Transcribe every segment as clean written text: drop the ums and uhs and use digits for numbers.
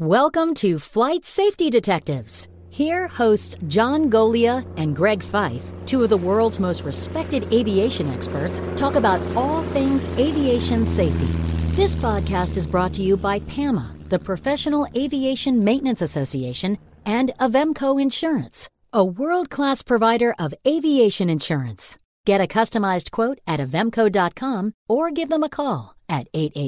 Welcome to Flight Safety Detectives. Here, hosts John Golia and Greg Fife, two of the world's most respected aviation experts, talk about all things aviation safety. This podcast is brought to you by PAMA, the Professional Aviation Maintenance Association, and Avemco Insurance, a world-class provider of aviation insurance. Get a customized quote at avemco.com or give them a call at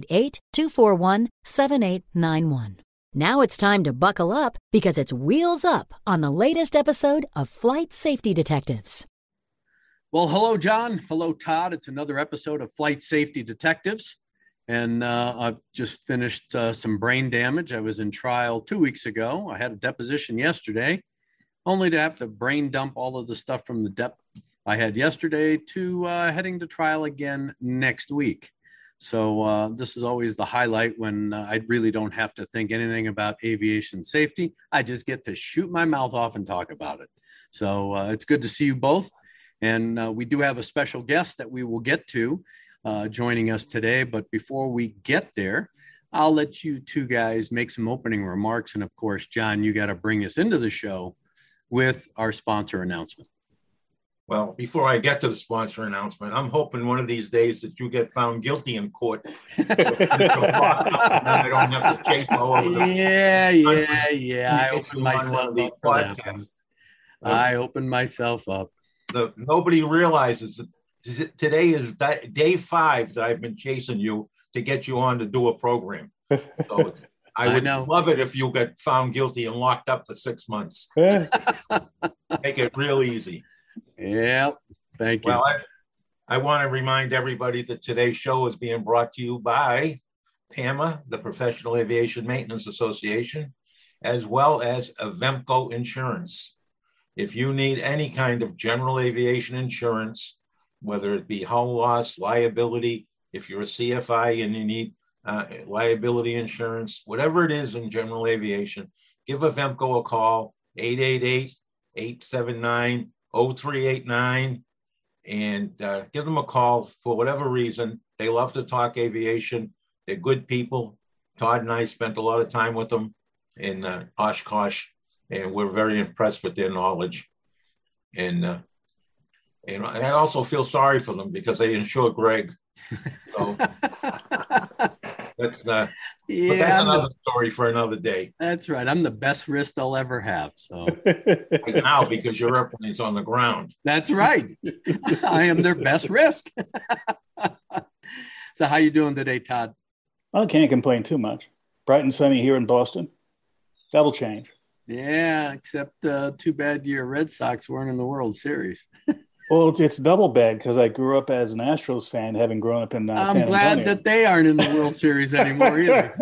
888-241-7891. Now it's time to buckle up because it's Wheels Up on the latest episode of Flight Safety Detectives. Well, hello, John. Hello, Todd. It's another episode of Flight Safety Detectives. And I've just finished some brain damage. I was in trial 2 weeks ago. I had a deposition yesterday, only to have to brain dump all of the stuff from the dep I had yesterday to heading to trial again next week. So this is always the highlight when I really don't have to think anything about aviation safety. I just get to shoot my mouth off and talk about it. So it's good to see you both. And we do have a special guest that we will get to joining us today. But before we get there, I'll let you two guys make some opening remarks. And of course, John, you got to bring us into the show with our sponsor announcement. Well, before I get to the sponsor announcement, I'm hoping one of these days that you get found guilty in court. And I don't have to chase all over the Yeah. I opened myself up for that. I opened myself up. Nobody realizes that today is day 5 that I've been chasing you to get you on to do a program. So I would love it if you get found guilty and locked up for 6 months. Make it real easy. Yeah, thank you. Well, I want to remind everybody that today's show is being brought to you by PAMA, the Professional Aviation Maintenance Association, as well as Avemco Insurance. If you need any kind of general aviation insurance, whether it be hull loss, liability, if you're a CFI and you need liability insurance, whatever it is in general aviation, give Avemco a call, 888-879-0389, and give them a call for whatever reason. They love to talk aviation. They're good people. Todd and I spent a lot of time with them in Oshkosh, and we're very impressed with their knowledge. And I also feel sorry for them because they insure Greg. So that's another story for another day. That's right. I'm the best risk they'll ever have. So right now, because your airplane's on the ground. That's right. I am their best risk. So how you doing today, Todd? I can't complain too much. Bright and sunny here in Boston. That'll change. Yeah, except too bad your Red Sox weren't in the World Series. Well, it's double bad because I grew up as an Astros fan, having grown up in San Antonio. I'm glad that they aren't in the World Series anymore either.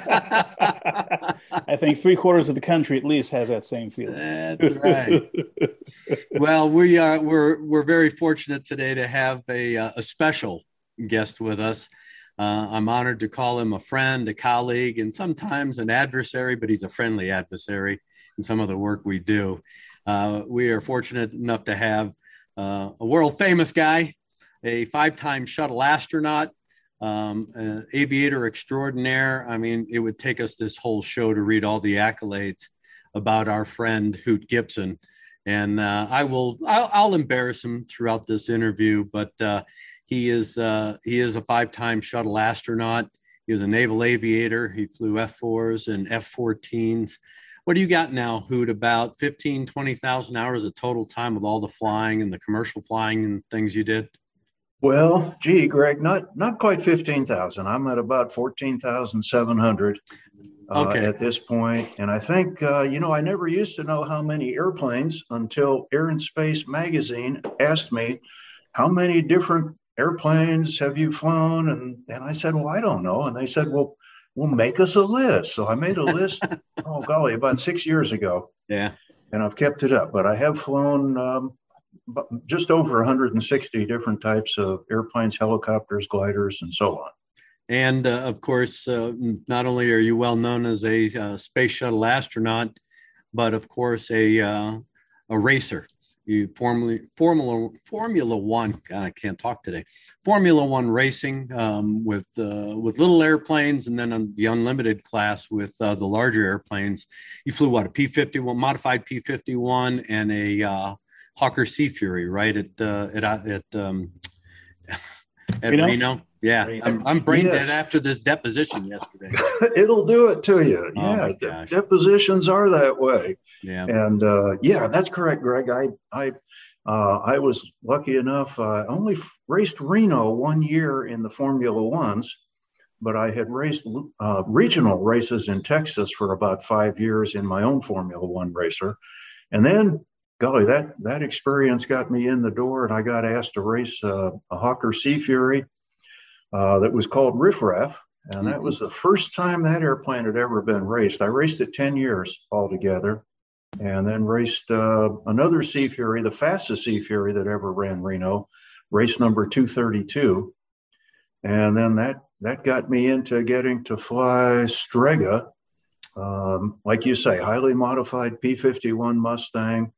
I think 3/4 of the country at least has that same feeling. That's right. Well, we're very fortunate today to have a special guest with us. I'm honored to call him a friend, a colleague, and sometimes an adversary, but he's a friendly adversary in some of the work we do. We are fortunate enough to have a world famous guy, a 5-time shuttle astronaut, an aviator extraordinaire. I mean, it would take us this whole show to read all the accolades about our friend Hoot Gibson. And I'll embarrass him throughout this interview, but he is a 5-time shuttle astronaut. He was a naval aviator. He flew F-4s and F-14s. What do you got now, Hoot? About 15, 20,000 hours of total time with all the flying and the commercial flying and things you did? Well, gee, Greg, not quite 15,000. I'm at about 14,700 at this point. And I think, I never used to know how many airplanes until Air and Space magazine asked me, how many different airplanes have you flown? And I said, well, I don't know. And they said, well, make us a list. So I made a list, about 6 years ago. Yeah. And I've kept it up. But I have flown just over 160 different types of airplanes, helicopters, gliders, and so on. And of course, not only are you well known as a space shuttle astronaut, but of course, a racer. Formula One. God, I can't talk today. Formula One racing with little airplanes, and then on the unlimited class with the larger airplanes. You flew what, a P-51, modified P-51, and a Hawker Sea Fury, right? At Reno. Yeah, I'm brain dead after this deposition yesterday. It'll do it to you. Oh Yeah, my gosh. depositions are that way. Yeah, and that's correct, Greg. I was lucky enough. I only raced Reno 1 year in the Formula Ones, but I had raced regional races in Texas for about 5 years in my own Formula One racer, and then, golly, that experience got me in the door, and I got asked to race a Hawker Sea Fury that was called Riff Raff, and that was the first time that airplane had ever been raced. I raced it 10 years altogether, and then raced another Sea Fury, the fastest Sea Fury that ever ran Reno, race number 232, and then that got me into getting to fly Strega, like you say, highly modified P-51 Mustang.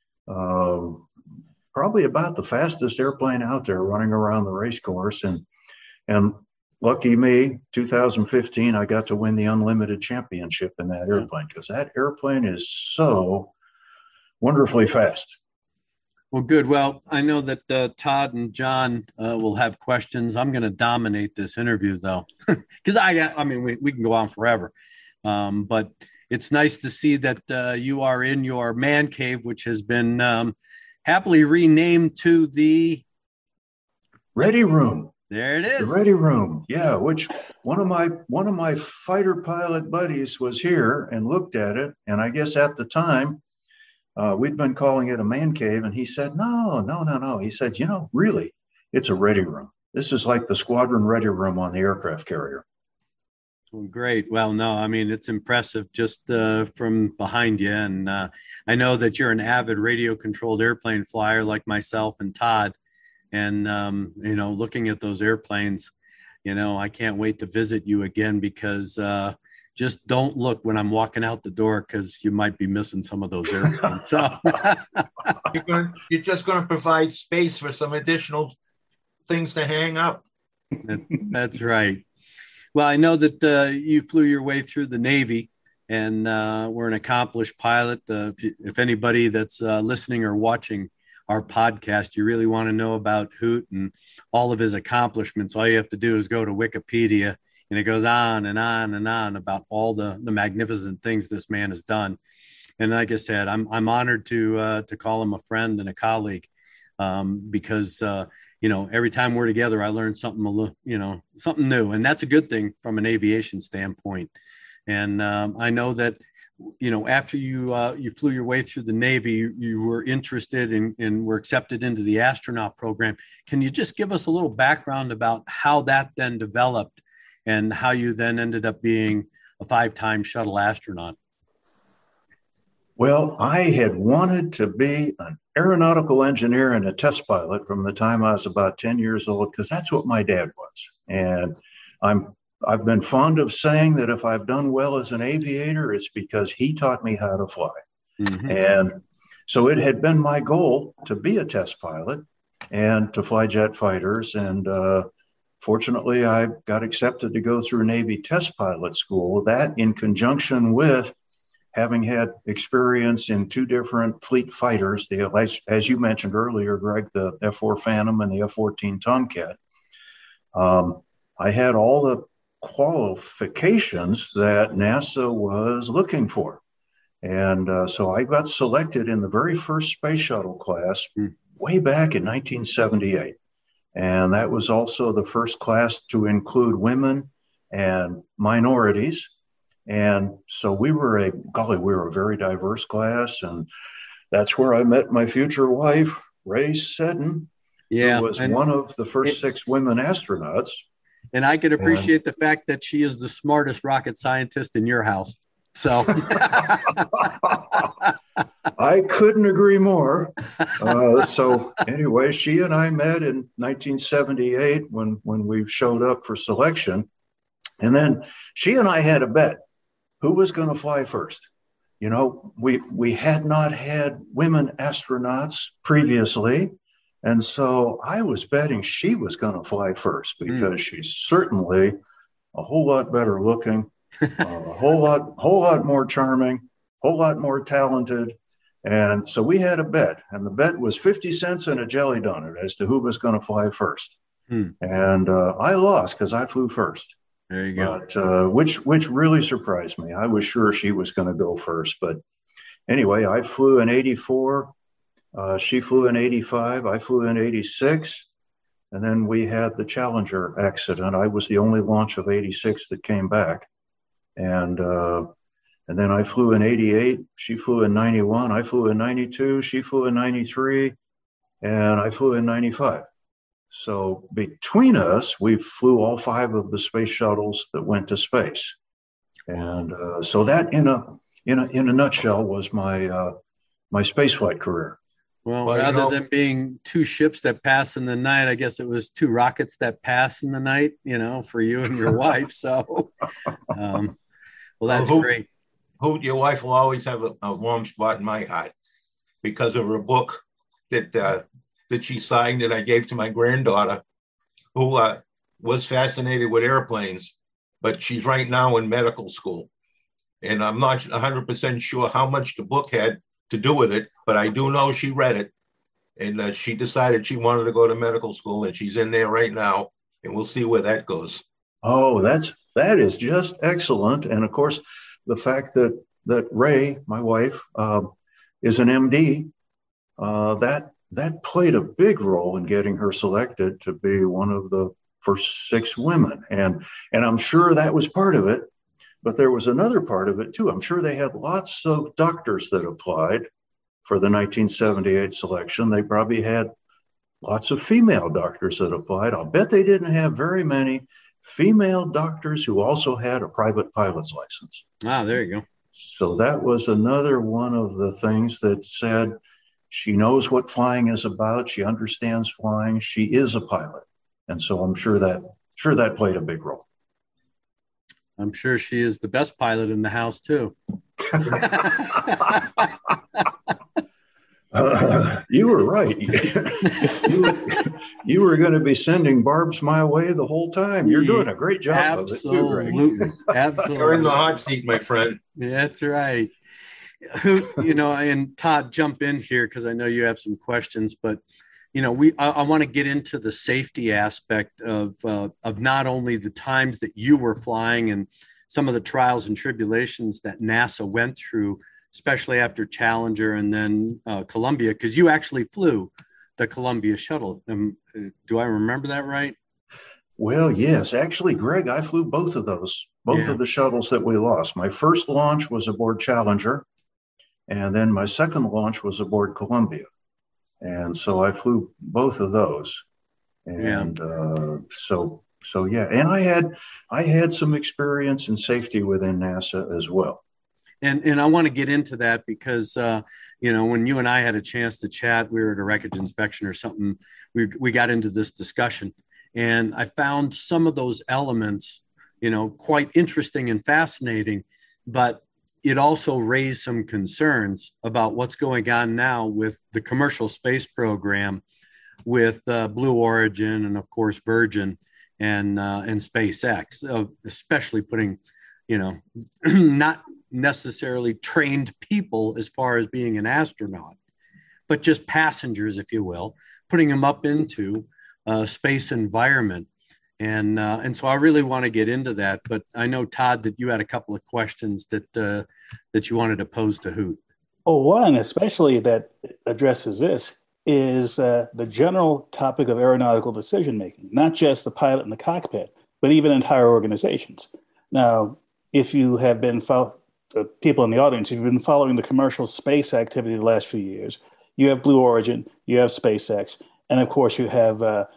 Probably about the fastest airplane out there running around the race course. And lucky me, 2015, I got to win the Unlimited Championship in that airplane, because that airplane is so wonderfully fast. Well, good. Well, I know that Todd and John will have questions. I'm going to dominate this interview, though, because we can go on forever. But it's nice to see that you are in your man cave, which has been happily renamed to the Ready Room. There it is. The Ready Room. Yeah, which one of my fighter pilot buddies was here and looked at it, and I guess at the time we'd been calling it a man cave, and he said, no. He said, really, it's a Ready Room. This is like the squadron Ready Room on the aircraft carrier. Well, great. Well, no, I mean, it's impressive just from behind you. And I know that you're an avid radio-controlled airplane flyer like myself and Todd. And, looking at those airplanes, I can't wait to visit you again, because just don't look when I'm walking out the door, because you might be missing some of those airplanes. So you're just going to provide space for some additional things to hang up. That's right. Well, I know that you flew your way through the Navy, and we're an accomplished pilot. If anybody that's listening or watching our podcast, you really want to know about Hoot and all of his accomplishments, all you have to do is go to Wikipedia, and it goes on and on and on about all the magnificent things this man has done. And like I said, I'm honored to call him a friend and a colleague, because every time we're together, I learn something new, and that's a good thing from an aviation standpoint. And I know that, after you flew your way through the Navy, you were interested and were accepted into the astronaut program. Can you just give us a little background about how that then developed, and how you then ended up being a 5-time shuttle astronaut? Well, I had wanted to be an aeronautical engineer and a test pilot from the time I was about 10 years old, because that's what my dad was. And I've been fond of saying that if I've done well as an aviator, it's because he taught me how to fly. Mm-hmm. And so it had been my goal to be a test pilot and to fly jet fighters. And fortunately, I got accepted to go through Navy test pilot school. That, in conjunction with having had experience in 2 different fleet fighters, as you mentioned earlier, Greg, the F-4 Phantom and the F-14 Tomcat, I had all the qualifications that NASA was looking for. And so I got selected in the very first space shuttle class way back in 1978. And that was also the first class to include women and minorities. And so we were a very diverse class. And that's where I met my future wife, Ray Seddon, who was one of the first 6 women astronauts. And I could appreciate the fact that she is the smartest rocket scientist in your house. So I couldn't agree more. So anyway, she and I met in 1978 when we showed up for selection. And then she and I had a bet who was going to fly first. we had not had women astronauts previously. And so I was betting she was going to fly first because she's certainly a whole lot better looking, a whole lot more charming, a whole lot more talented. And so we had a bet, and the bet was 50 cents and a jelly donut as to who was going to fly first. And I lost because I flew first. There you go. But which really surprised me. I was sure she was going to go first, but anyway, I flew in '84. She flew in '85. I flew in '86. And then we had the Challenger accident. I was the only launch of '86 that came back. And then I flew in '88. She flew in '91. I flew in '92. She flew in '93. And I flew in '95. So between us, we flew all 5 of the space shuttles that went to space. And so that in a nutshell was my my spaceflight career. Well, rather than being 2 ships that pass in the night, I guess it was 2 rockets that pass in the night, for you and your wife. So, well, that's great. Hoot, your wife will always have a warm spot in my heart because of her book that she signed that I gave to my granddaughter, who was fascinated with airplanes, but she's right now in medical school. And I'm not 100% sure how much the book had to do with it, but I do know she read it, and she decided she wanted to go to medical school, and she's in there right now, and we'll see where that goes. Oh, that is just excellent. And of course, the fact that Ray, my wife, is an MD, that played a big role in getting her selected to be one of the first 6 women. And I'm sure that was part of it. But there was another part of it, too. I'm sure they had lots of doctors that applied for the 1978 selection. They probably had lots of female doctors that applied. I'll bet they didn't have very many female doctors who also had a private pilot's license. Ah, there you go. So that was another one of the things that said she knows what flying is about. She understands flying. She is a pilot. And so I'm sure that played a big role. I'm sure she is the best pilot in the house, too. You were right. You were going to be sending barbs my way the whole time. You're doing a great job of it, too, Greg. Absolutely. You're in the hot seat, my friend. That's right. And Todd, jump in here because I know you have some questions, but I want to get into the safety aspect of not only the times that you were flying and some of the trials and tribulations that NASA went through, especially after Challenger and then Columbia, because you actually flew the Columbia shuttle. Do I remember that right? Well, yes. Actually, Greg, I flew both of those, of the shuttles that we lost. My first launch was aboard Challenger, and then my second launch was aboard Columbia. And so I flew both of those. And so and I had some experience in safety within NASA as well. And I want to get into that because, when you and I had a chance to chat, we were at a wreckage inspection or something, we got into this discussion. And I found some of those elements, quite interesting and fascinating, but it also raised some concerns about what's going on now with the commercial space program with Blue Origin and, of course, Virgin and SpaceX, especially putting, not necessarily trained people as far as being an astronaut, but just passengers, if you will, putting them up into a space environment. And so I really want to get into that, but I know, Todd, that you had a couple of questions that you wanted to pose to Hoot. Oh, one especially that addresses this is the general topic of aeronautical decision making, not just the pilot in the cockpit, but even entire organizations. Now, if you have been people in the audience, if you've been following the commercial space activity the last few years, you have Blue Origin, you have SpaceX, and of course you have the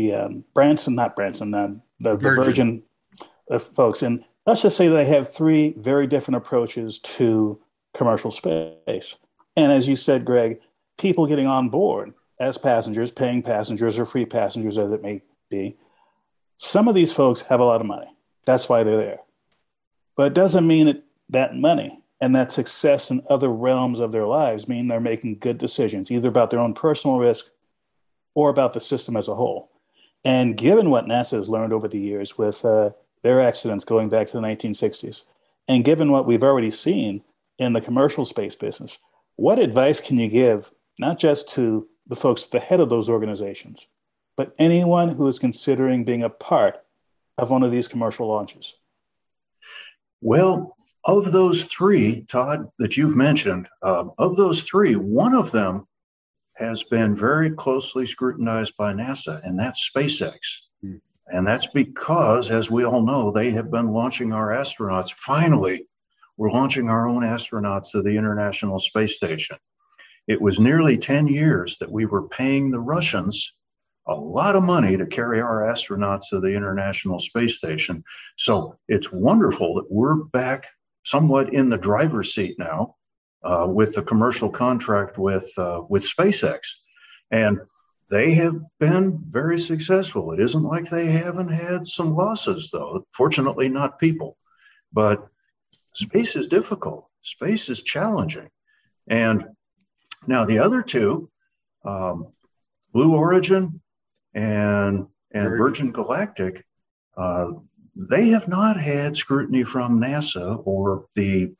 Virgin folks. And let's just say they have 3 very different approaches to commercial space. And as you said, Greg, people getting on board as passengers, paying passengers or free passengers as it may be, some of these folks have a lot of money. That's why they're there. But it doesn't mean that money and that success in other realms of their lives mean they're making good decisions, either about their own personal risk or about the system as a whole. And given what NASA has learned over the years with their accidents going back to the 1960s, and given what we've already seen in the commercial space business, what advice can you give, not just to the folks at the head of those organizations, but anyone who is considering being a part of one of these commercial launches? Well, of those three, Todd, that you've mentioned, of those three, one of them has been very closely scrutinized by NASA, and that's SpaceX. And that's because, as we all know, they have been launching our astronauts. Finally, we're launching our own astronauts to the International Space Station. It was nearly 10 years that we were paying the Russians a lot of money to carry our astronauts to the International Space Station. So it's wonderful that we're back somewhat in the driver's seat now with the commercial contract with SpaceX. And they have been very successful. It isn't like they haven't had some losses, though. Fortunately, not people. But space is difficult. Space is challenging. And now the other two, Blue Origin and Virgin Galactic, they have not had scrutiny from NASA or the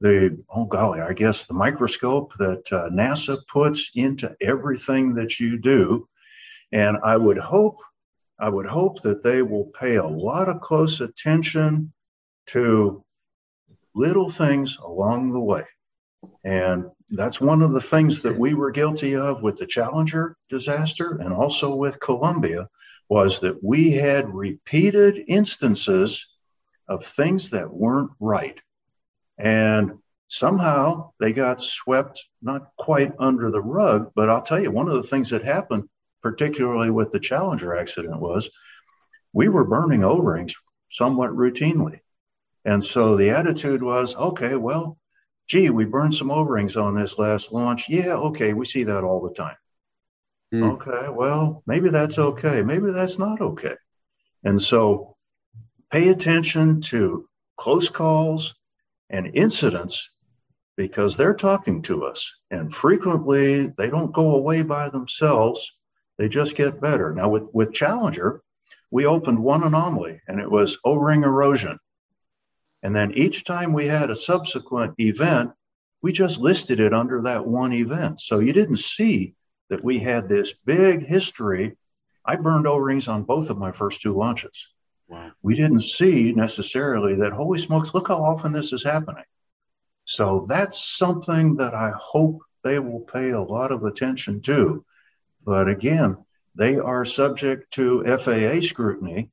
I guess the microscope that NASA puts into everything that you do. And I would hope that they will pay a lot of close attention to little things along the way. And that's one of the things that we were guilty of with the Challenger disaster and also with Columbia, was that we had repeated instances of things that weren't right. And somehow they got swept, not quite under the rug, but I'll tell you, one of the things that happened, particularly with the Challenger accident, was we were burning O-rings somewhat routinely. And so the attitude was, okay, well, gee, we burned some O-rings on this last launch. Yeah, okay, we see that all the time. Okay, well, maybe that's okay. Maybe that's not okay. And so pay attention to close calls and incidents, because they're talking to us. And frequently, they don't go away by themselves. They just get better. Now, with Challenger, we opened one anomaly, and it was O-ring erosion. And then each time we had a subsequent event, we just listed it under that one event. So you didn't see that we had this big history. I burned O-rings on both of my first two launches. Wow. We didn't see necessarily that, holy smokes, look how often this is happening. So that's something that I hope they will pay a lot of attention to. But again, they are subject to FAA scrutiny.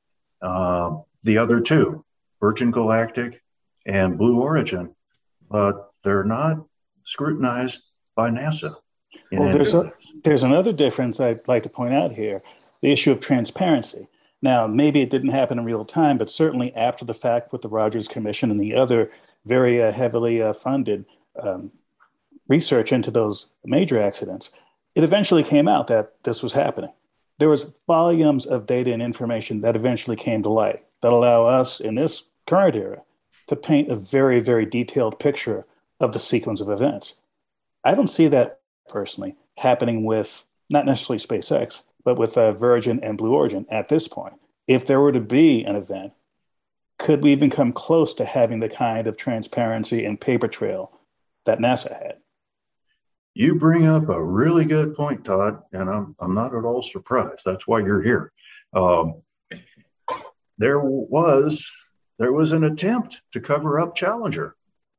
The other two, Virgin Galactic and Blue Origin, but they're not scrutinized by NASA. Well, there's another difference I'd like to point out here, the issue of transparency. Now, maybe it didn't happen in real time, but certainly after the fact with the Rogers Commission and the other very heavily funded research into those major accidents, it eventually came out that this was happening. There was volumes of data and information that eventually came to light that allow us in this current era to paint a very, very detailed picture of the sequence of events. I don't see that personally happening with not necessarily SpaceX, but with Virgin and Blue Origin at this point. If there were to be an event, could we even come close to having the kind of transparency and paper trail that NASA had? You bring up a really good point, Todd, and I'm not at all surprised. That's why you're here. There was an attempt to cover up Challenger.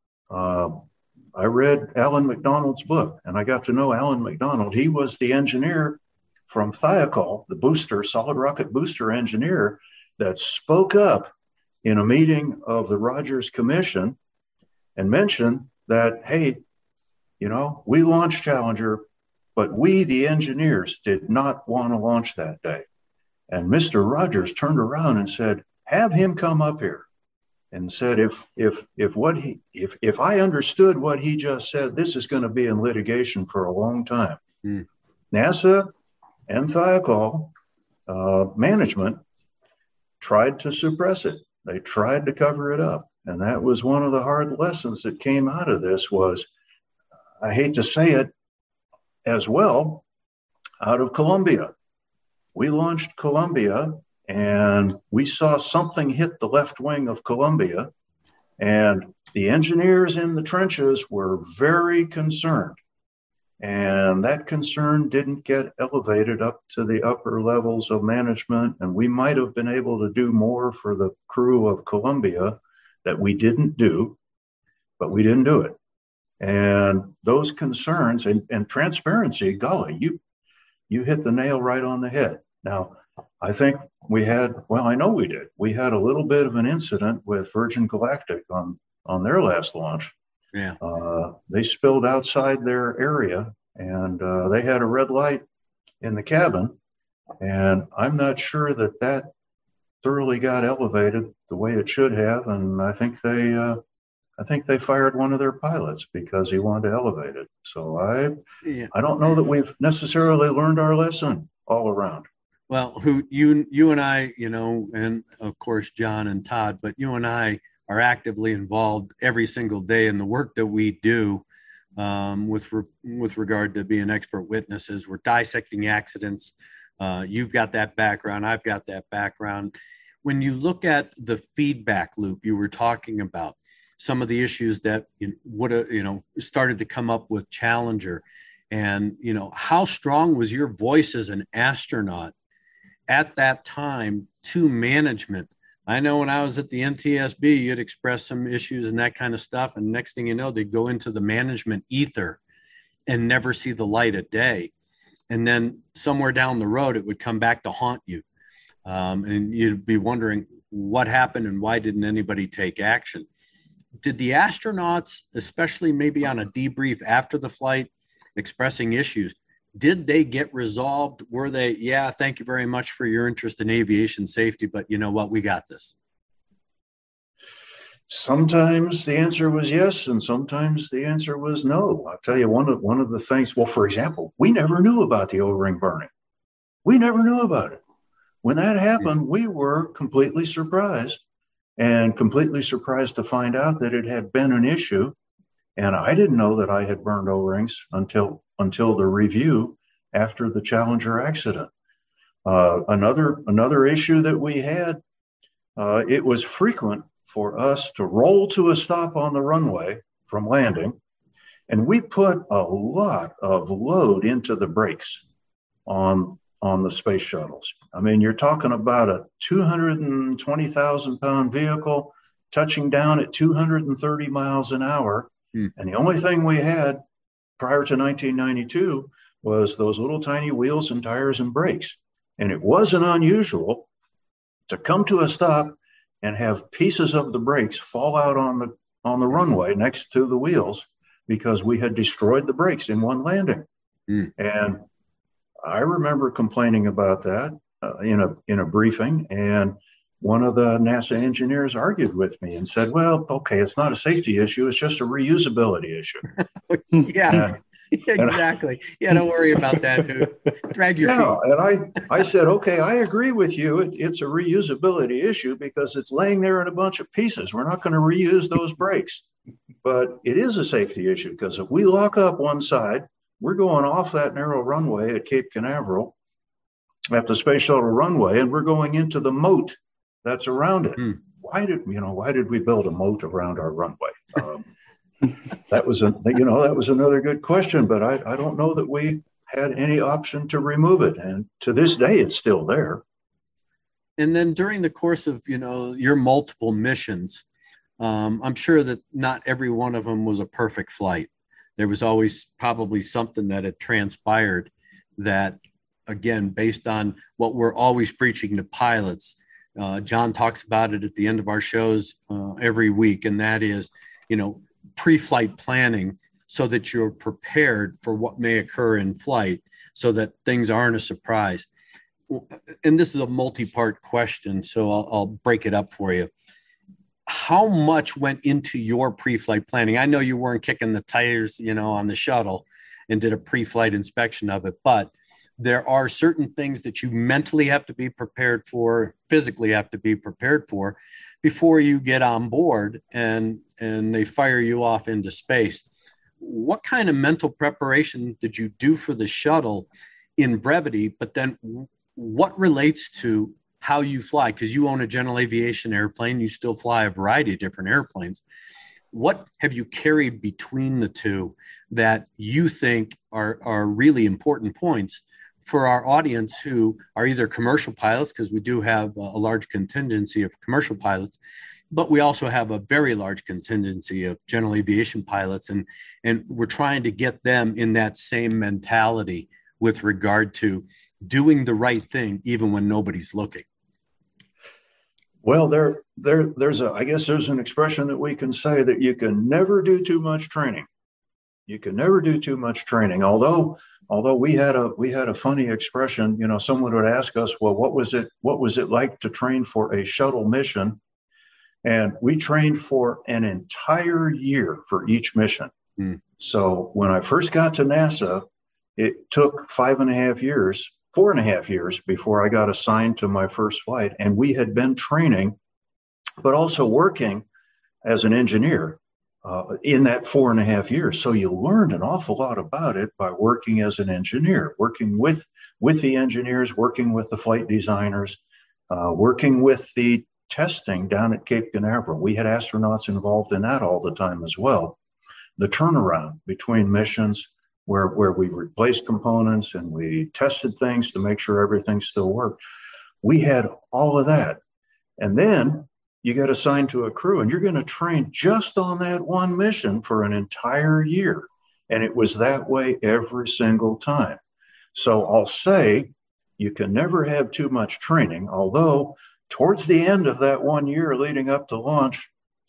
I read Alan McDonald's book, and I got to know Alan McDonald. He was the engineer from Thiokol, the booster, solid rocket booster engineer, that spoke up in a meeting of the Rogers Commission and mentioned that, hey, you know, we launched Challenger, but we, the engineers, did not want to launch that day. And Mr. Rogers turned around and said, have him come up here. And said, if I understood what he just said, this is going to be in litigation for a long time. NASA and Thiokol management tried to suppress it. They tried to cover it up. And that was one of the hard lessons that came out of this was, I hate to say it as well, out of Columbia. We launched Columbia and we saw something hit the left wing of Columbia, and the engineers in the trenches were very concerned. And that concern didn't get elevated up to the upper levels of management. And we might have been able to do more for the crew of Columbia that we didn't do, but we didn't do it. And those concerns and transparency, golly, you hit the nail right on the head. Now, I think we had, well, I know we did. We had a little bit of an incident with Virgin Galactic on their last launch. Yeah. They spilled outside their area, and they had a red light in the cabin. And I'm not sure that thoroughly got elevated the way it should have. And I think they fired one of their pilots because he wanted to elevate it. So I don't know that we've necessarily learned our lesson all around. Well, you and I, and of course, John and Todd, but you and I are actively involved every single day in the work that we do with regard to being expert witnesses. We're dissecting accidents. You've got that background. I've got that background. When you look at the feedback loop you were talking about, some of the issues that would have, started to come up with Challenger, and, how strong was your voice as an astronaut at that time to management? I know when I was at the NTSB, you'd express some issues and that kind of stuff. And next thing you know, they'd go into the management ether and never see the light of day. And then somewhere down the road, it would come back to haunt you. And you'd be wondering what happened and why didn't anybody take action? Did the astronauts, especially maybe on a debrief after the flight, expressing issues, did they get resolved? Were they, yeah, thank you very much for your interest in aviation safety, but you know what, we got this? Sometimes the answer was yes, and sometimes the answer was no. I'll tell you one of the things, well, for example, we never knew about the O-ring burning. We never knew about it. When that happened, we were completely surprised, and completely surprised to find out that it had been an issue. And I didn't know that I had burned O-rings until the review after the Challenger accident. Another issue that we had, it was frequent for us to roll to a stop on the runway from landing, and we put a lot of load into the brakes on the space shuttles. I mean, you're talking about a 220,000 pound vehicle touching down at 230 miles an hour. And the only thing we had prior to 1992 was those little tiny wheels and tires and brakes. And it wasn't unusual to come to a stop and have pieces of the brakes fall out on the runway next to the wheels because we had destroyed the brakes in one landing. And I remember complaining about that in a briefing, and one of the NASA engineers argued with me and said, well, okay, it's not a safety issue. It's just a reusability issue. Yeah, exactly. Yeah, don't worry about that, dude. Drag your feet. And I said, okay, I agree with you. It's a reusability issue because it's laying there in a bunch of pieces. We're not going to reuse those brakes. But it is a safety issue because if we lock up one side, we're going off that narrow runway at Cape Canaveral at the Space Shuttle runway, and we're going into the moat that's around it. Why did we build a moat around our runway? That was another good question, but I don't know that we had any option to remove it. And to this day, it's still there. And then during the course of, your multiple missions, I'm sure that not every one of them was a perfect flight. There was always probably something that had transpired that, again, based on what we're always preaching to pilots, John talks about it at the end of our shows every week, and that is, pre-flight planning so that you're prepared for what may occur in flight so that things aren't a surprise. And this is a multi-part question, so I'll break it up for you. How much went into your pre-flight planning? I know you weren't kicking the tires, on the shuttle and did a pre-flight inspection of it, but there are certain things that you mentally have to be prepared for, physically have to be prepared for before you get on board and they fire you off into space. What kind of mental preparation did you do for the shuttle in brevity? But then what relates to how you fly? Because you own a general aviation airplane, you still fly a variety of different airplanes. What have you carried between the two that you think are really important points for our audience who are either commercial pilots, because we do have a large contingency of commercial pilots, but we also have a very large contingency of general aviation pilots, and we're trying to get them in that same mentality with regard to doing the right thing even when nobody's looking. Well, I guess there's an expression that we can say that you can never do too much training. You can never do too much training. Although we had a funny expression, someone would ask us, well, what was it like to train for a shuttle mission? And we trained for an entire year for each mission. So when I first got to NASA, it took 4.5 years before I got assigned to my first flight. And we had been training, but also working as an engineer in that 4.5 years. So you learned an awful lot about it by working as an engineer, working with the engineers, working with the flight designers, working with the testing down at Cape Canaveral. We had astronauts involved in that all the time as well. The turnaround between missions where we replaced components and we tested things to make sure everything still worked. We had all of that. And then you get assigned to a crew and you're going to train just on that one mission for an entire year. And it was that way every single time. So I'll say you can never have too much training, although towards the end of that 1 year leading up to launch,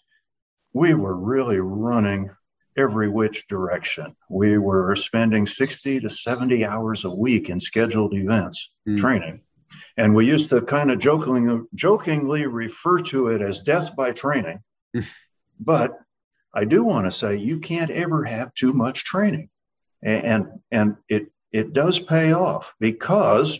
we were really running every which direction. We were spending 60 to 70 hours a week in scheduled events training. And we used to kind of jokingly refer to it as death by training. But I do want to say you can't ever have too much training. And it does pay off because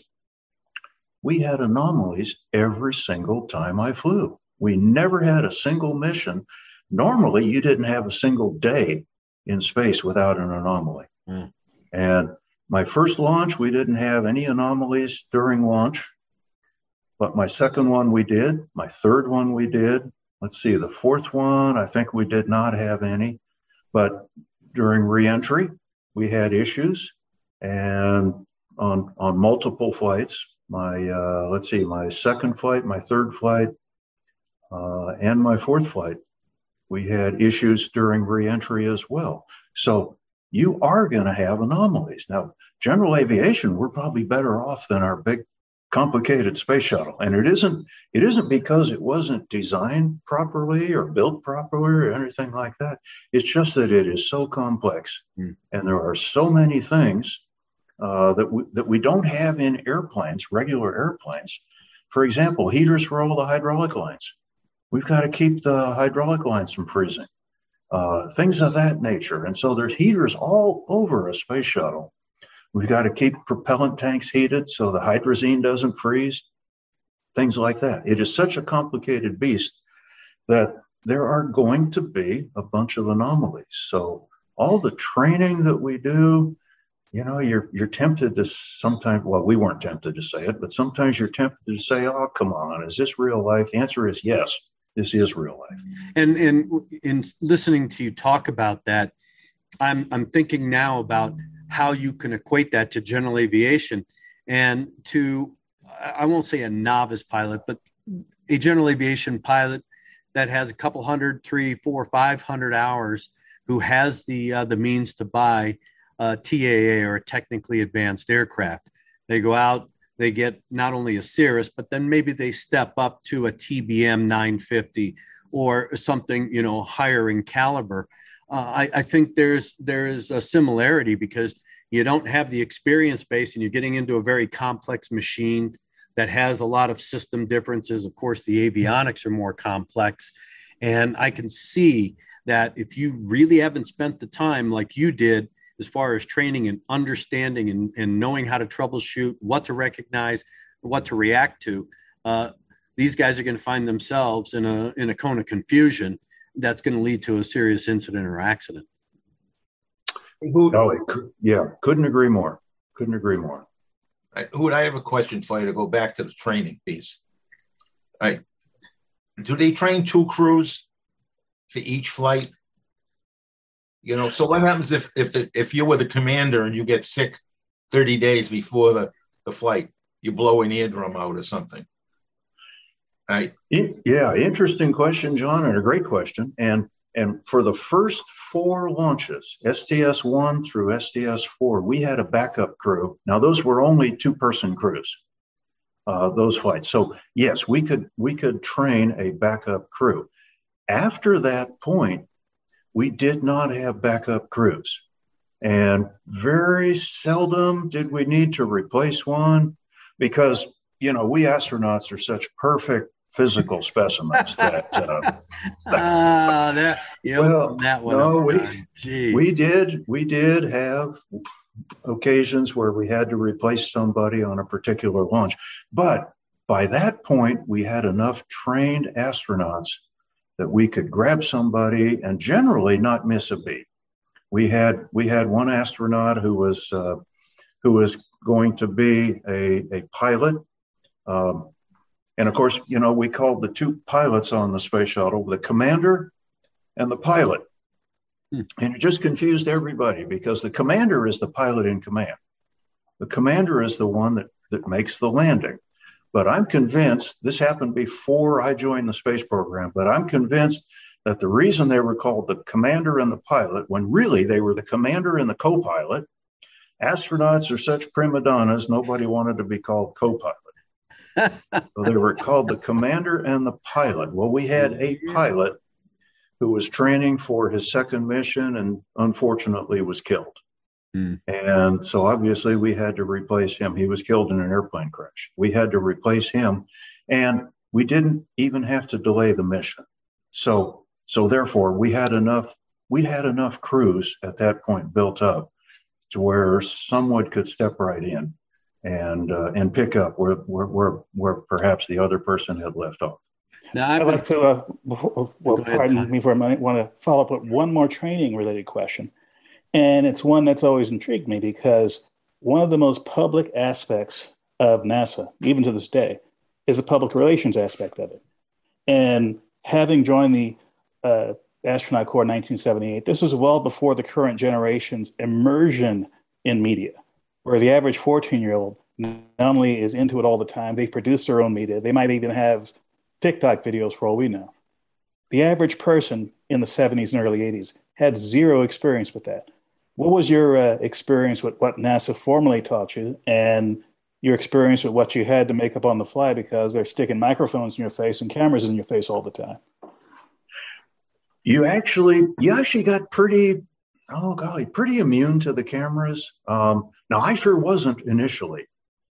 we had anomalies every single time I flew. We never had a single mission. Normally, you didn't have a single day in space without an anomaly. And my first launch, we didn't have any anomalies during launch. But my second one, we did. My third one, we did. Let's see, the fourth one, I think we did not have any. But during reentry, we had issues. And on multiple flights, my second flight, my third flight, and my fourth flight, we had issues during reentry as well. So you are going to have anomalies. Now, general aviation, we're probably better off than our big, complicated space shuttle. And it isn't because it wasn't designed properly or built properly or anything like that. It's just that it is so complex. And there are so many things that we don't have in airplanes, regular airplanes. For example, heaters for all the hydraulic lines. We've got to keep the hydraulic lines from freezing, things of that nature. And so there's heaters all over a space shuttle. We've got to keep propellant tanks heated so the hydrazine doesn't freeze, things like that. It is such a complicated beast that there are going to be a bunch of anomalies. So all the training that we do, you're tempted to sometimes, well, we weren't tempted to say it, but sometimes you're tempted to say, oh, come on, is this real life? The answer is yes, this is real life. And in listening to you talk about that, I'm thinking now about how you can equate that to general aviation and to, I won't say a novice pilot, but a general aviation pilot that has a couple 100, 300, 400, 500 hours, who has the means to buy a TAA or a technically advanced aircraft. They go out, they get not only a Cirrus, but then maybe they step up to a TBM 950 or something, higher in caliber. I think there is a similarity because you don't have the experience base and you're getting into a very complex machine that has a lot of system differences. Of course, the avionics are more complex. And I can see that if you really haven't spent the time like you did as far as training and understanding and knowing how to troubleshoot, what to recognize, what to react to, these guys are going to find themselves in a cone of confusion that's going to lead to a serious incident or accident. Couldn't agree more. Couldn't agree more. Hoot, I have a question for you to go back to the training piece. All right. Do they train 2 crews for each flight? You know, so what happens if you were the commander and you get sick 30 days before the flight? You blow an eardrum out or something. Right. Yeah, interesting question, John, and a great question. And for the first 4 launches, STS-1 through STS-4, we had a backup crew. Now, those were only 2-person crews, those flights. So yes, we could train a backup crew. After that point, we did not have backup crews, and very seldom did we need to replace one, because we astronauts are such perfect physical specimens that we did have occasions where we had to replace somebody on a particular launch, but by that point we had enough trained astronauts that we could grab somebody and generally not miss a beat. We had one astronaut who was going to be a pilot. And of course, we called the 2 pilots on the space shuttle the commander and the pilot. And it just confused everybody, because the commander is the pilot in command. The commander is the one that makes the landing. But I'm convinced, this happened before I joined the space program, but I'm convinced that the reason they were called the commander and the pilot, when really they were the commander and the co-pilot, astronauts are such prima donnas, nobody wanted to be called co-pilot. So they were called the commander and the pilot. Well, we had a pilot who was training for his second mission and unfortunately was killed. And so obviously we had to replace him. He was killed in an airplane crash. We had to replace him, and we didn't even have to delay the mission. So therefore we had enough crews at that point built up to where someone could step right in and pick up where perhaps the other person had left off. Now, I'd like to, pardon me for a minute, want to follow up with one more training related question. And it's one that's always intrigued me, because one of the most public aspects of NASA, even to this day, is the public relations aspect of it. And having joined the Astronaut Corps in 1978, this was well before the current generation's immersion in media, where the average 14-year-old not only is into it all the time, they've produced their own media. They might even have TikTok videos for all we know. The average person in the 70s and early 80s had zero experience with that. What was your experience with what NASA formally taught you, and your experience with what you had to make up on the fly, because they're sticking microphones in your face and cameras in your face all the time? You actually got pretty immune to the cameras. Now, I sure wasn't initially.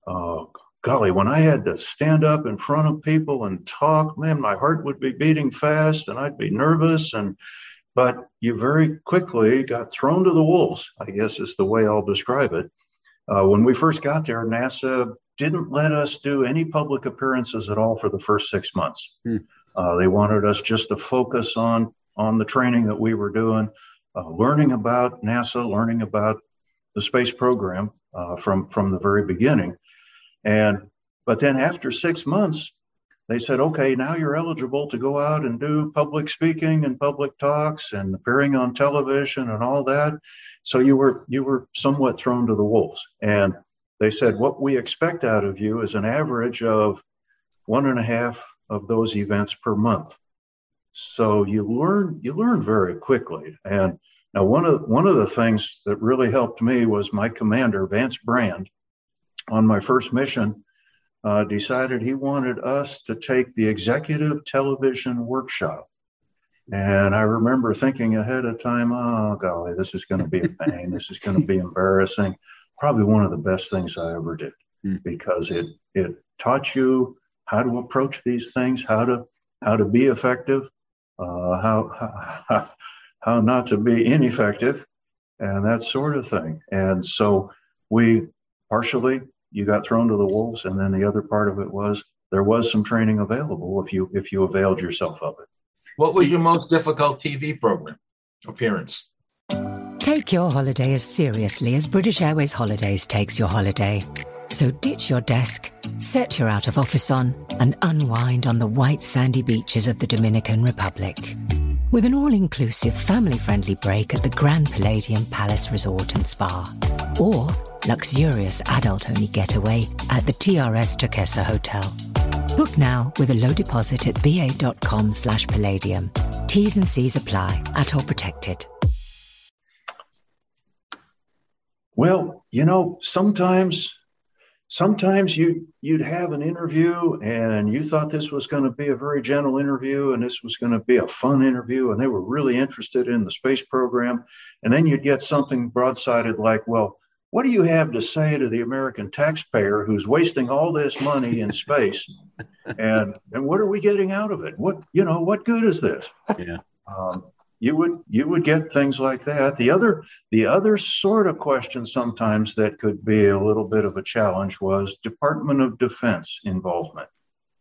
When I had to stand up in front of people and talk, man, my heart would be beating fast and I'd be nervous. But you very quickly got thrown to the wolves, I guess is the way I'll describe it. When we first got there, NASA didn't let us do any public appearances at all for the first 6 months. They wanted us just to focus on the training that we were doing, learning about NASA, learning about the space program from the very beginning. But then after 6 months, they said, okay, now you're eligible to go out and do public speaking and public talks and appearing on television and all that. So you were somewhat thrown to the wolves. And they said, what we expect out of you is an average of 1.5 of those events per month. So you learn very quickly. And now one of the things that really helped me was my commander, Vance Brand, on my first mission, decided he wanted us to take the executive television workshop. And I remember thinking ahead of time, oh, golly, this is going to be a pain. This is going to be embarrassing. Probably one of the best things I ever did, because it taught you how to approach these things, how to be effective, how not to be ineffective. and that sort of thing. And so we partially, you got thrown to the wolves, and then the other part of it was there was some training available if you availed yourself of it. What was your most difficult TV program appearance? Take your holiday as seriously as British Airways Holidays takes your holiday. So ditch your desk, set your out-of-office on, and unwind on the white sandy beaches of the Dominican Republic. With an all-inclusive family-friendly break at the Grand Palladium Palace Resort and Spa. Or luxurious adult-only getaway at the TRS Turquesa Hotel. Book now with a low deposit at ba.com/Palladium. T's and C's apply. Atoll protected. Well, sometimes you'd have an interview and you thought this was going to be a very gentle interview and this was going to be a fun interview and they were really interested in the space program. And then you'd get something broadsided like, well, what do you have to say to the American taxpayer who's wasting all this money in space? And what are we getting out of it? What good is this? Yeah. You would get things like that. The other sort of question sometimes that could be a little bit of a challenge was Department of Defense involvement.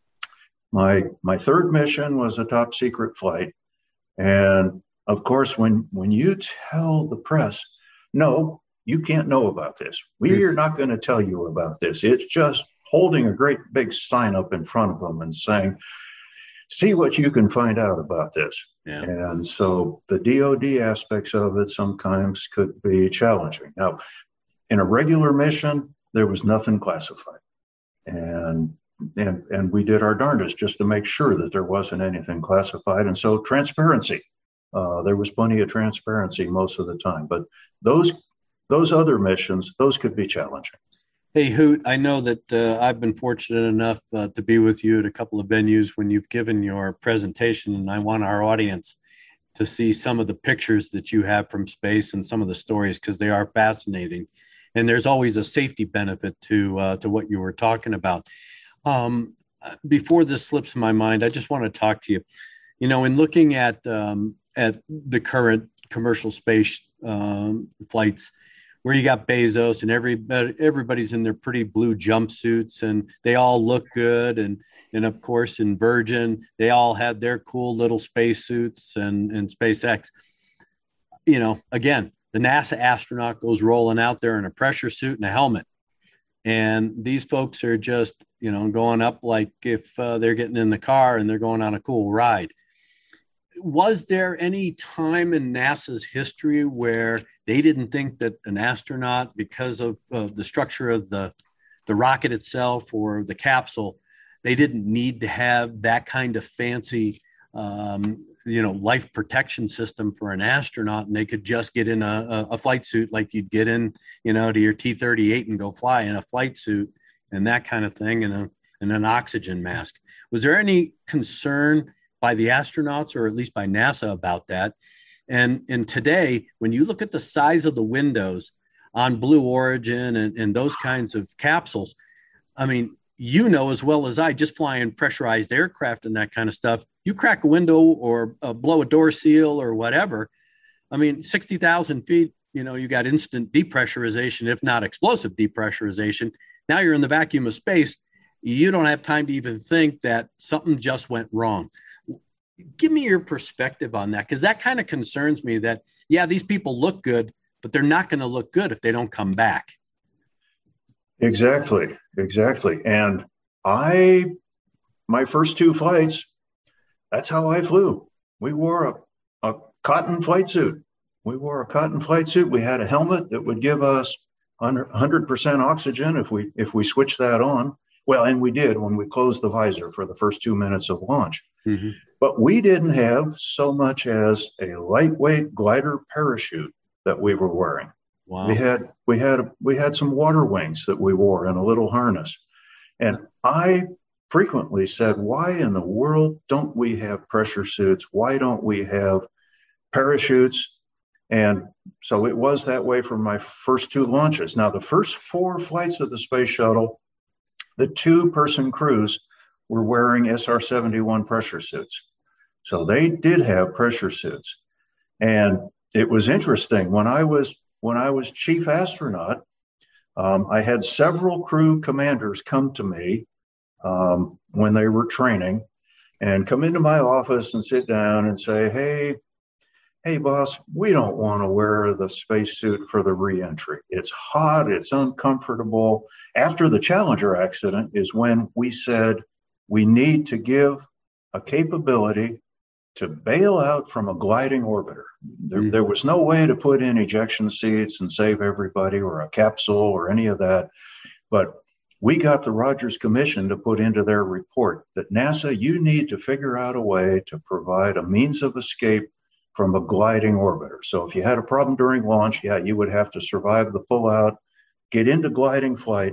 My third mission was a top secret flight. And of course, when you tell the press, no, you can't know about this. We are not going to tell you about this. It's just holding a great big sign up in front of them and saying, see what you can find out about this. Yeah. And so the DoD aspects of it sometimes could be challenging. Now, in a regular mission, there was nothing classified. And we did our darndest just to make sure that there wasn't anything classified. And so transparency, there was plenty of transparency most of the time. But those other missions, those could be challenging. Hey, Hoot, I know that I've been fortunate enough to be with you at a couple of venues when you've given your presentation, and I want our audience to see some of the pictures that you have from space and some of the stories because they are fascinating. And there's always a safety benefit to what you were talking about. Before this slips my mind, I just want to talk to you. In looking at the current commercial space flights, where you got Bezos and everybody's in their pretty blue jumpsuits and they all look good. And of course, in Virgin, they all had their cool little spacesuits and SpaceX. Again, the NASA astronaut goes rolling out there in a pressure suit and a helmet. And these folks are just, going up like if they're getting in the car and they're going on a cool ride. Was there any time in NASA's history where they didn't think that an astronaut, because of the structure of the rocket itself or the capsule, they didn't need to have that kind of fancy, life protection system for an astronaut, and they could just get in a flight suit like you'd get in, to your T-38 and go fly in a flight suit and that kind of thing, and an oxygen mask? Was there any concern by the astronauts or at least by NASA about that? And today, when you look at the size of the windows on Blue Origin and those kinds of capsules, I mean, as well as I, just flying pressurized aircraft and that kind of stuff, you crack a window or blow a door seal or whatever. I mean, 60,000 feet, you got instant depressurization, if not explosive depressurization. Now you're in the vacuum of space. You don't have time to even think that something just went wrong. Give me your perspective on that, because that kind of concerns me that, these people look good, but they're not going to look good if they don't come back. Exactly. And my first two flights, that's how I flew. We wore a cotton flight suit. We had a helmet that would give us 100% oxygen if we switched that on. Well, and we did when we closed the visor for the first 2 minutes of launch. Mm-hmm. But we didn't have so much as a lightweight glider parachute that we were wearing. Wow. We had some water wings that we wore and a little harness. And I frequently said, why in the world don't we have pressure suits? Why don't we have parachutes? And so it was that way for my first two launches. Now, the first 4 flights of the space shuttle, the 2-person crews were wearing SR-71 pressure suits. So they did have pressure suits. And it was interesting. When I was when I was chief astronaut, I had several crew commanders come to me when they were training and come into my office and sit down and say, hey, boss, we don't want to wear the spacesuit for the reentry. It's hot, it's uncomfortable. After the Challenger accident is when we said we need to give a capability to bail out from a gliding orbiter. There was no way to put in ejection seats and save everybody or a capsule or any of that. But we got the Rogers Commission to put into their report that NASA, you need to figure out a way to provide a means of escape from a gliding orbiter. So if you had a problem during launch, you would have to survive the pullout, get into gliding flight.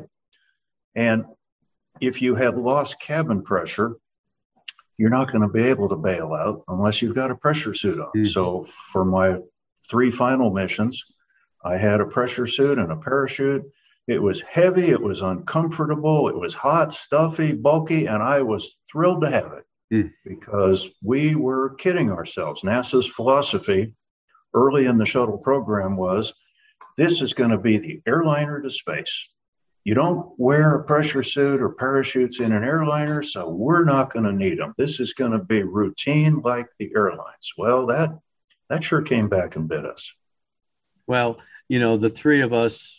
And if you had lost cabin pressure, you're not going to be able to bail out unless you've got a pressure suit on. Mm-hmm. So for my 3 final missions, I had a pressure suit and a parachute. It was heavy, it was uncomfortable, it was hot, stuffy, bulky, and I was thrilled to have it because we were kidding ourselves. NASA's philosophy early in the shuttle program was, this is going to be the airliner to space. You don't wear a pressure suit or parachutes in an airliner, so we're not going to need them. This is going to be routine like the airlines. Well, that sure came back and bit us. Well, the 3 of us,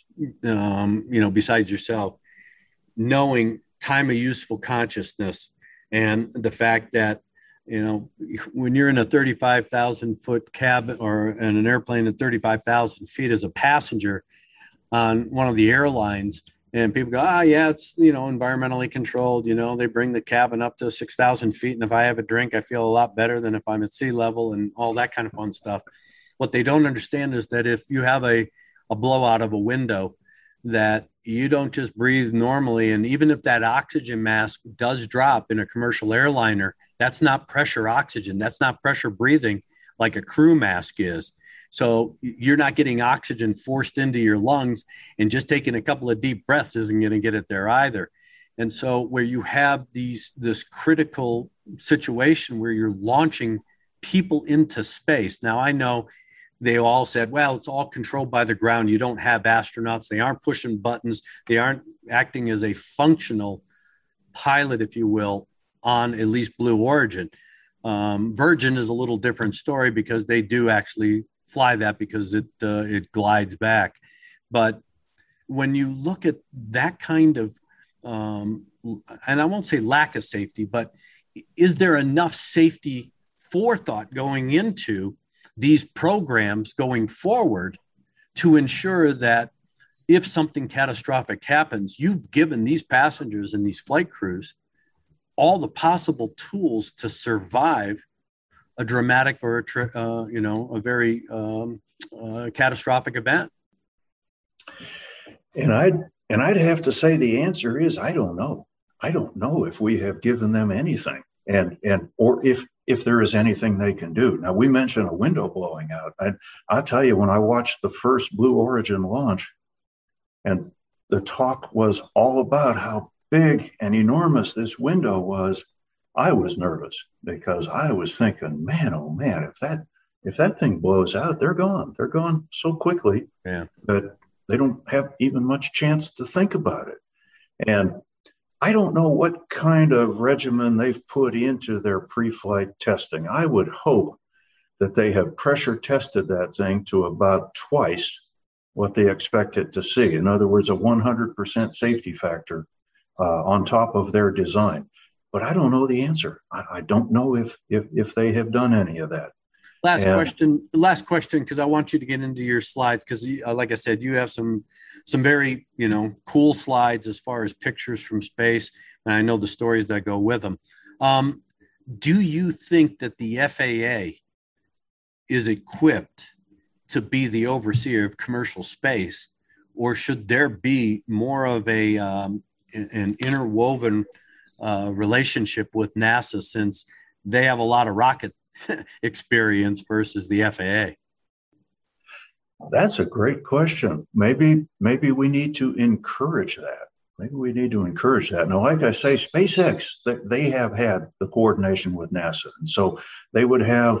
besides yourself, knowing time of useful consciousness and the fact that, when you're in a 35,000 foot cabin or in an airplane at 35,000 feet as a passenger on one of the airlines, and people go, it's, environmentally controlled, they bring the cabin up to 6,000 feet. And if I have a drink, I feel a lot better than if I'm at sea level and all that kind of fun stuff. What they don't understand is that if you have a blowout of a window, that you don't just breathe normally. And even if that oxygen mask does drop in a commercial airliner, that's not pressure oxygen. That's not pressure breathing like a crew mask is. So you're not getting oxygen forced into your lungs, and just taking a couple of deep breaths isn't going to get it there either. And so where you have this critical situation where you're launching people into space. Now, I know they all said, well, it's all controlled by the ground. You don't have astronauts. They aren't pushing buttons. They aren't acting as a functional pilot, if you will, on at least Blue Origin. Virgin is a little different story because they do actually fly that because it glides back. But when you look at that kind of, and I won't say lack of safety, but is there enough safety forethought going into these programs going forward to ensure that if something catastrophic happens, you've given these passengers and these flight crews all the possible tools to survive a dramatic or a very catastrophic event? And I'd have to say the answer is I don't know. I don't know if we have given them anything, or if there is anything they can do. Now, we mentioned a window blowing out. I'll tell you, when I watched the first Blue Origin launch, and the talk was all about how big and enormous this window was, I was nervous because I was thinking, man, oh man, if that thing blows out, they're gone. They're gone so quickly that they don't have even much chance to think about it. And I don't know what kind of regimen they've put into their pre-flight testing. I would hope that they have pressure tested that thing to about twice what they expect it to see. In other words, a 100% safety factor on top of their design. But I don't know the answer. I don't know if they have done any of that. Last question, because I want you to get into your slides, because like I said, you have some very cool slides as far as pictures from space, and I know the stories that go with them. Do you think that the FAA is equipped to be the overseer of commercial space, or should there be more of an interwoven relationship with NASA, since they have a lot of rocket experience versus the FAA? That's a great question. Maybe we need to encourage that. Now, like I say, SpaceX, they have had the coordination with NASA. And so they would have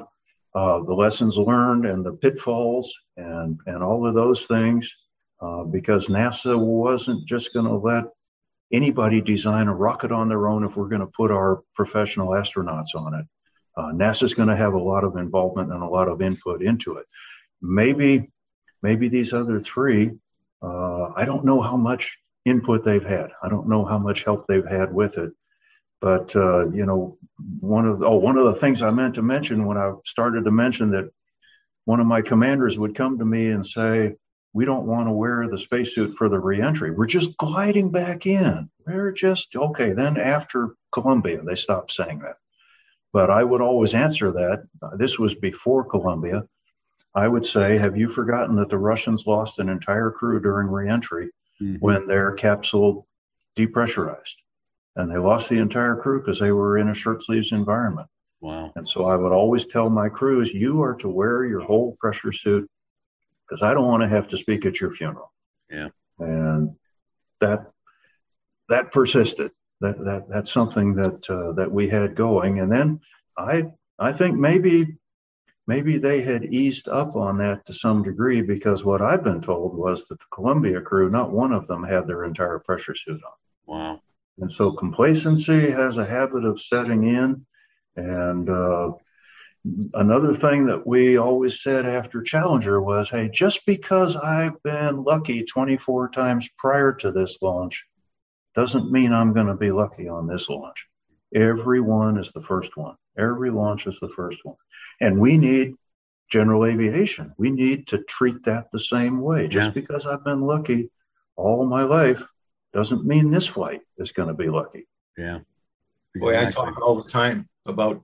the lessons learned and the pitfalls and all of those things, because NASA wasn't just going to let anybody design a rocket on their own if we're going to put our professional astronauts on it. NASA's going to have a lot of involvement and a lot of input into it. Maybe these other three, I don't know how much input they've had. I don't know how much help they've had with it. But, one of the things I meant to mention when I started to mention that one of my commanders would come to me and say, we don't want to wear the spacesuit for the reentry. We're just gliding back in. We're just, okay. Then after Columbia, they stopped saying that. But I would always answer that. This was before Columbia. I would say, have you forgotten that the Russians lost an entire crew during reentry when their capsule depressurized? And they lost the entire crew because they were in a shirt sleeves environment. Wow. And so I would always tell my crews, you are to wear your whole pressure suit because I don't want to have to speak at your funeral. Yeah. And that persisted. That's something that we had going. And then I think maybe they had eased up on that to some degree, because what I've been told was that the Columbia crew, not one of them had their entire pressure suit on. Wow. And so complacency has a habit of setting in. And another thing that we always said after Challenger was, hey, just because I've been lucky 24 times prior to this launch doesn't mean I'm going to be lucky on this launch. Every one is the first one. Every launch is the first one. And we need general aviation. We need to treat that the same way. Just because I've been lucky all my life doesn't mean this flight is going to be lucky. Yeah. Exactly. Boy, I talk all the time about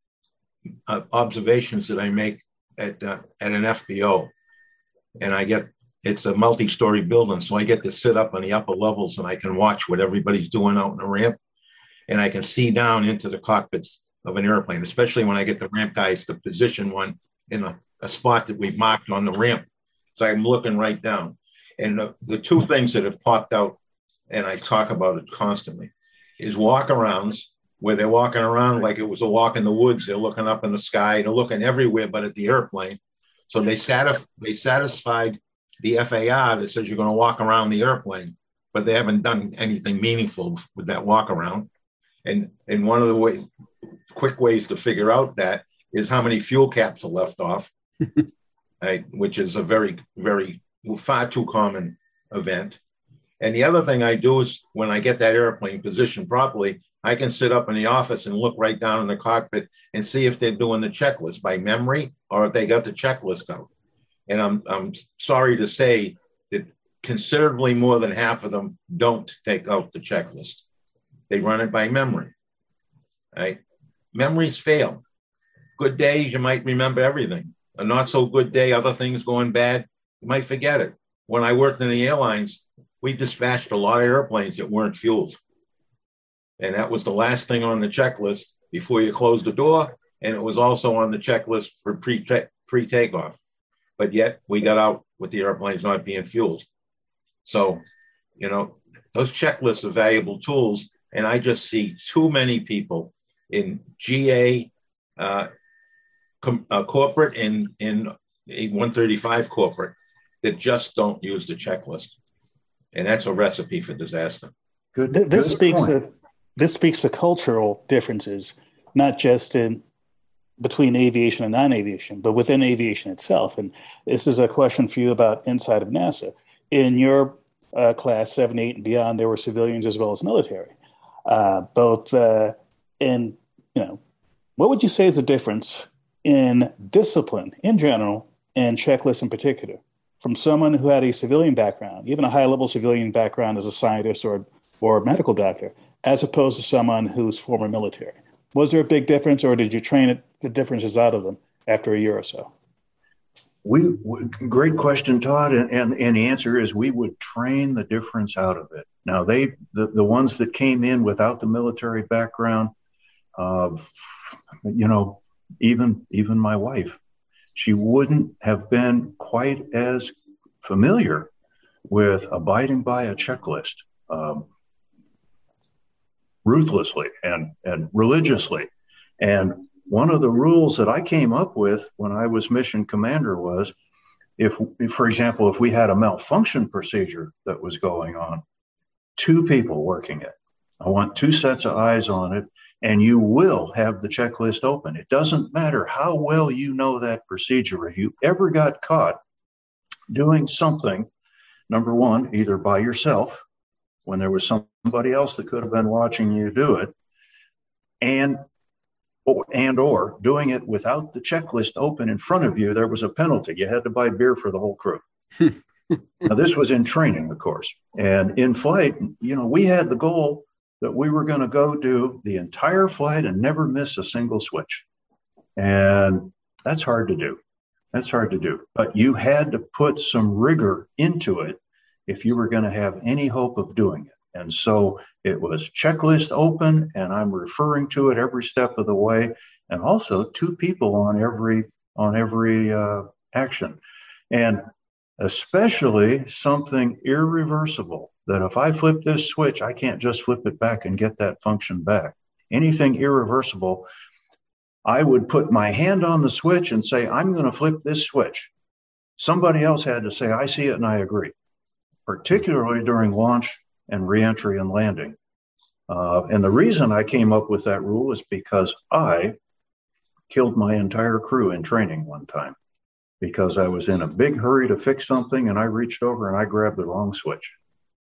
observations that I make at an FBO, and it's a multi-story building, so I get to sit up on the upper levels and I can watch what everybody's doing out in the ramp, and I can see down into the cockpits of an airplane, especially when I get the ramp guys to position one in a spot that we've marked on the ramp. So I'm looking right down. And the two things that have popped out, and I talk about it constantly, is walk-arounds, where they're walking around like it was a walk in the woods. They're looking up in the sky. They're looking everywhere but at the airplane. So they satisfied the FAR that says you're going to walk around the airplane, but they haven't done anything meaningful with that walk around. And one of the quick ways to figure out that is how many fuel caps are left off, right, which is a very, very far too common event. And the other thing I do is when I get that airplane positioned properly, I can sit up in the office and look right down in the cockpit and see if they're doing the checklist by memory or if they got the checklist out. And I'm sorry to say that considerably more than half of them don't take out the checklist. They run it by memory, right? Memories fail. Good days, you might remember everything. A not so good day, other things going bad, you might forget it. When I worked in the airlines, we dispatched a lot of airplanes that weren't fueled. And that was the last thing on the checklist before you closed the door. And it was also on the checklist for pre-takeoff. But yet we got out with the airplanes not being fueled. So, those checklists are valuable tools. And I just see too many people in GA corporate and in a 135 corporate that just don't use the checklist. And that's a recipe for disaster. This speaks to cultural differences, not just between aviation and non-aviation, but within aviation itself. And this is a question for you about inside of NASA. In your class 7, 8, and beyond, there were civilians as well as military. What would you say is the difference in discipline in general and checklists in particular from someone who had a civilian background, even a high-level civilian background as a scientist or a medical doctor, as opposed to someone who's former military? Was there a big difference, or did you train the differences out of them after a year or so? Great question, Todd. And the answer is we would train the difference out of it. Now, the ones that came in without the military background, even my wife, she wouldn't have been quite as familiar with abiding by a checklist ruthlessly and religiously. And one of the rules that I came up with when I was mission commander was, if, for example, if we had a malfunction procedure that was going on, 2 people working it. I want 2 sets of eyes on it, and you will have the checklist open. It doesn't matter how well you know that procedure. If you ever got caught doing something, number one, either by yourself, when there was somebody else that could have been watching you do it, or doing it without the checklist open in front of you, there was a penalty. You had to buy beer for the whole crew. Now, this was in training, of course. And in flight, we had the goal that we were going to go do the entire flight and never miss a single switch. And that's hard to do. But you had to put some rigor into it if you were going to have any hope of doing it. And so it was checklist open, and I'm referring to it every step of the way, and also 2 people on every action. And especially something irreversible, that if I flip this switch, I can't just flip it back and get that function back. Anything irreversible, I would put my hand on the switch and say, I'm going to flip this switch. Somebody else had to say, I see it and I agree, particularly during launch and reentry and landing. And the reason I came up with that rule is because I killed my entire crew in training one time, because I was in a big hurry to fix something, and I reached over and I grabbed the wrong switch.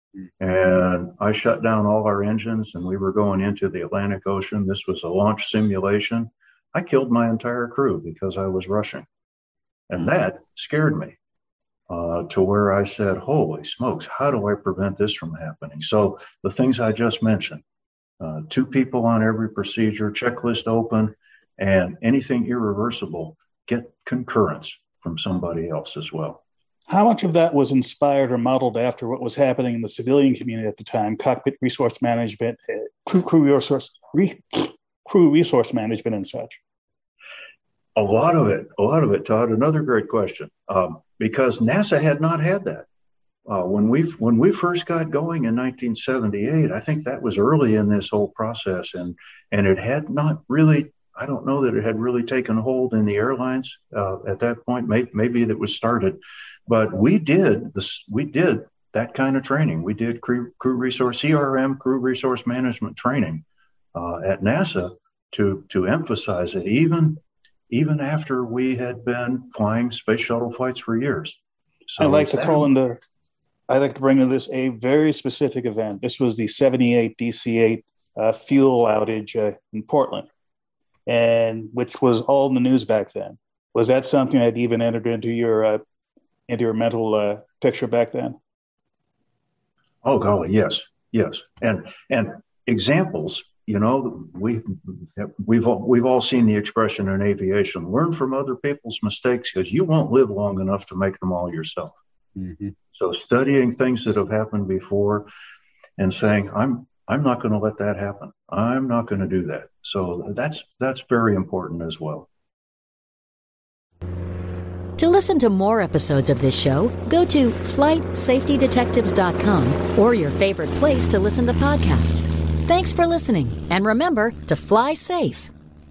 And I shut down all our engines, and we were going into the Atlantic Ocean. This was a launch simulation. I killed my entire crew because I was rushing. And that scared me to where I said, holy smokes, how do I prevent this from happening? So the things I just mentioned, 2 people on every procedure, checklist open, and anything irreversible, get concurrence from somebody else as well. How much of that was inspired or modeled after what was happening in the civilian community at the time, cockpit resource management, crew resource management and such? A lot of it, Todd. Another great question, because NASA had not had that. When we first got going in 1978, I think that was early in this whole process, and it had not really, I don't know that it had really taken hold in the airlines at that point. Maybe that was started, but we did that kind of training. We did crew resource CRM, crew resource management training at NASA to emphasize it, even after we had been flying space shuttle flights for years. So I'd like to bring in this a very specific event. This was the 78 DC-8 fuel outage in Portland, and which was all in the news back then. Was that something that even entered into your mental picture back then? Oh golly, yes, and examples. We've all seen the expression in aviation: learn from other people's mistakes, because you won't live long enough to make them all yourself. Mm-hmm. So studying things that have happened before and saying, I'm not going to let that happen. I'm not going to do that. So that's very important as well. To listen to more episodes of this show, go to flightsafetydetectives.com or your favorite place to listen to podcasts. Thanks for listening, and remember to fly safe.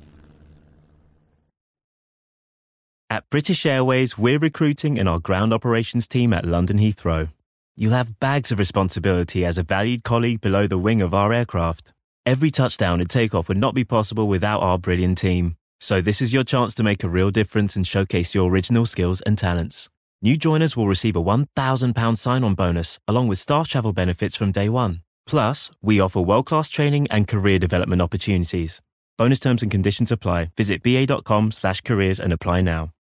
At British Airways, we're recruiting in our ground operations team at London Heathrow. You'll have bags of responsibility as a valued colleague below the wing of our aircraft. Every touchdown and takeoff would not be possible without our brilliant team. So this is your chance to make a real difference and showcase your original skills and talents. New joiners will receive a £1,000 sign-on bonus, along with staff travel benefits from day one. Plus, we offer world-class training and career development opportunities. Bonus terms and conditions apply. Visit ba.com/careers and apply now.